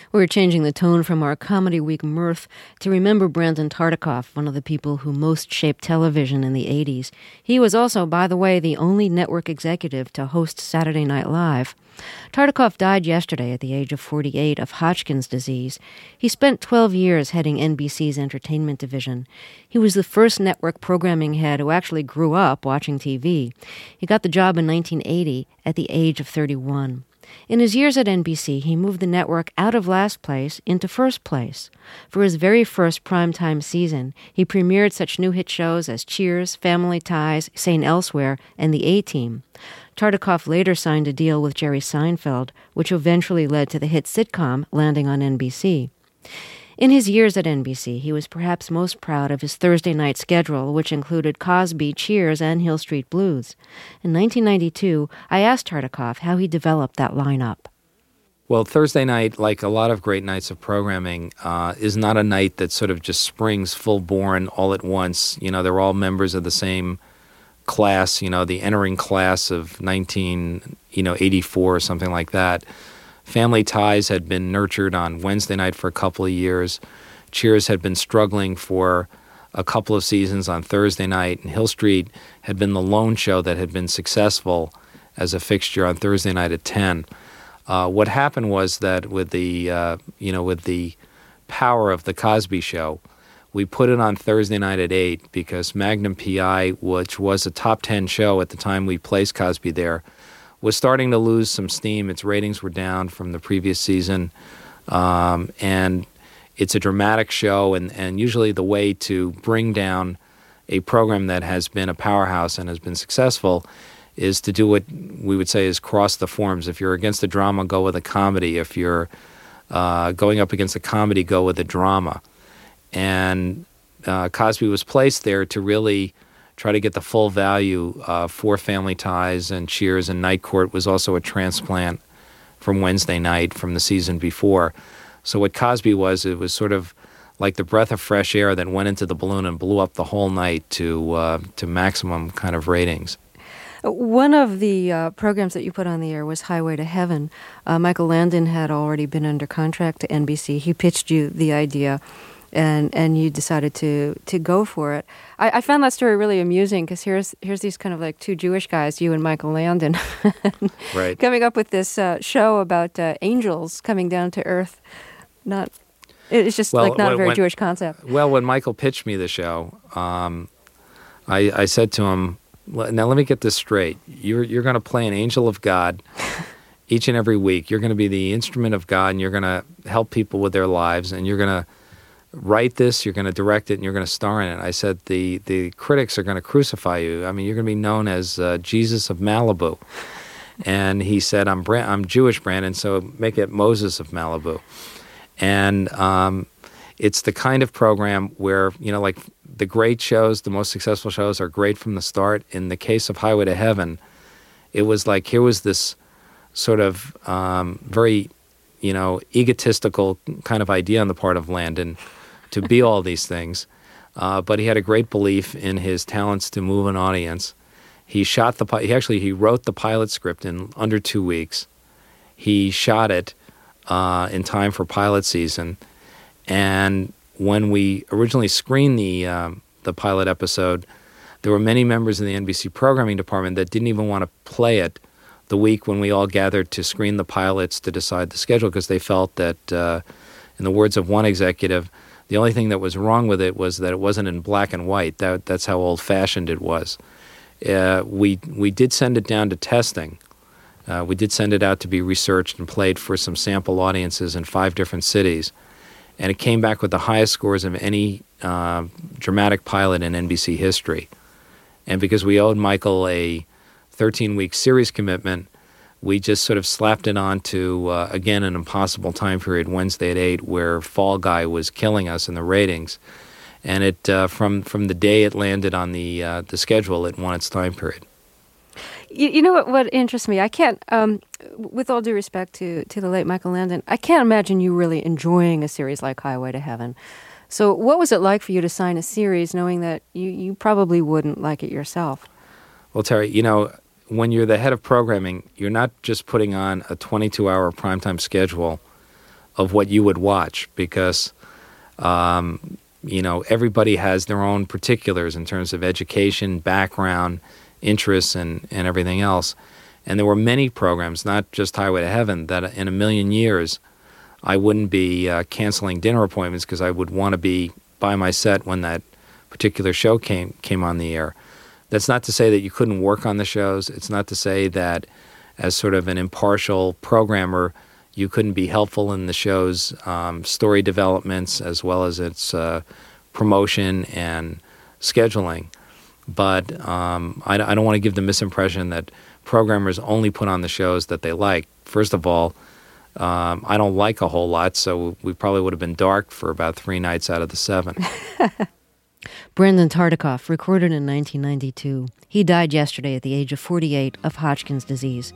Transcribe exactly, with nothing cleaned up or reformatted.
We're changing the tone from our Comedy Week mirth to remember Brandon Tartikoff, one of the people who most shaped television in the eighties. He was also, by the way, the only network executive to host Saturday Night Live. Tartikoff died yesterday at the age of forty-eight of Hodgkin's disease. He spent twelve years heading N B C's entertainment division. He was the first network programming head who actually grew up watching T V. He got the job in nineteen eighty at the age of thirty-one. In his years at N B C, he moved the network out of last place into first place. For his very first primetime season, he premiered such new hit shows as Cheers, Family Ties, Saint Elsewhere, and The A-Team. Tartikoff later signed a deal with Jerry Seinfeld, which eventually led to the hit sitcom landing on N B C. In his years at N B C, he was perhaps most proud of his Thursday night schedule, which included Cosby, Cheers, and Hill Street Blues. In nineteen ninety-two, I asked Tartikoff how he developed that lineup. Well, Thursday night, like a lot of great nights of programming, uh, is not a night that sort of just springs full-born all at once. You know, they're all members of the same class, you know, the entering class of nineteen, you know, eighty-four or something like that. Family Ties had been nurtured on Wednesday night for a couple of years. Cheers had been struggling for a couple of seasons on Thursday night, and Hill Street had been the lone show that had been successful as a fixture on Thursday night at ten. Uh, what happened was that with the, uh, you know, with the power of the Cosby Show, we put it on Thursday night at eight because Magnum P I, which was a top ten show at the time we placed Cosby there, was starting to lose some steam. Its ratings were down from the previous season, um, and it's a dramatic show, and, and usually the way to bring down a program that has been a powerhouse and has been successful is to do what we would say is cross the forms. If you're against the drama, go with a comedy. If you're uh, going up against a comedy, go with a drama. And uh, Cosby was placed there to really try to get the full value uh, for Family Ties and Cheers, and Night Court was also a transplant from Wednesday night from the season before. So what Cosby was, it was sort of like the breath of fresh air that went into the balloon and blew up the whole night to uh, to maximum kind of ratings. One of the uh, programs that you put on the air was Highway to Heaven. Uh, Michael Landon had already been under contract to N B C. He pitched you the idea, and and you decided to to go for it. I, I found that story really amusing because here's here's these kind of like two Jewish guys, you and Michael Landon, right, coming up with this uh, show about uh, angels coming down to Earth. Not, it's just well, like not when, a very when, Jewish concept. Well, when Michael pitched me the show, um, I, I said to him, now let me get this straight. You're you're going to play an angel of God each and every week. You're going to be the instrument of God, and you're going to help people with their lives, and you're going to write this, you're going to direct it, and you're going to star in it. I said, the the critics are going to crucify you. I mean, you're going to be known as uh, Jesus of Malibu. And he said, I'm Bra- I'm Jewish, Brandon, so make it Moses of Malibu. And um, it's the kind of program where, you know, like the great shows, the most successful shows are great from the start. In the case of Highway to Heaven, it was like here was this sort of um, very, you know, egotistical kind of idea on the part of Landon to be all these things. Uh, but he had a great belief in his talents to move an audience. He shot the, he actually, he wrote the pilot script in under two weeks. He shot it uh, in time for pilot season. And when we originally screened the um, the pilot episode, there were many members of the N B C programming department that didn't even want to play it the week when we all gathered to screen the pilots to decide the schedule because they felt that, uh, in the words of one executive, the only thing that was wrong with it was that it wasn't in black and white. That that's how old-fashioned it was. Uh, we we did send it down to testing. Uh, we did send it out to be researched and played for some sample audiences in five different cities. And it came back with the highest scores of any uh, dramatic pilot in N B C history. And because we owed Michael a thirteen-week series commitment, we just sort of slapped it on to, uh, again, an impossible time period, Wednesday at eight, where Fall Guy was killing us in the ratings. And it uh, from from the day it landed on the uh, the schedule, it won its time period. You, you know what, what interests me? I can't, um, with all due respect to, to the late Michael Landon, I can't imagine you really enjoying a series like Highway to Heaven. So what was it like for you to sign a series knowing that you, you probably wouldn't like it yourself? Well, Terry, you know, when you're the head of programming, you're not just putting on a twenty-two hour primetime schedule of what you would watch because, um, you know, everybody has their own particulars in terms of education, background, interests, and, and everything else. And there were many programs, not just Highway to Heaven, that in a million years I wouldn't be uh, canceling dinner appointments because I would want to be by my set when that particular show came came on the air. That's not to say that you couldn't work on the shows. It's not to say that as sort of an impartial programmer, you couldn't be helpful in the show's um, story developments as well as its uh, promotion and scheduling. But um, I, I don't want to give the misimpression that programmers only put on the shows that they like. First of all, um, I don't like a whole lot, so we probably would have been dark for about three nights out of the seven. Brandon Tartikoff, recorded in nineteen ninety-two. He died yesterday at the age of forty-eight of Hodgkin's disease.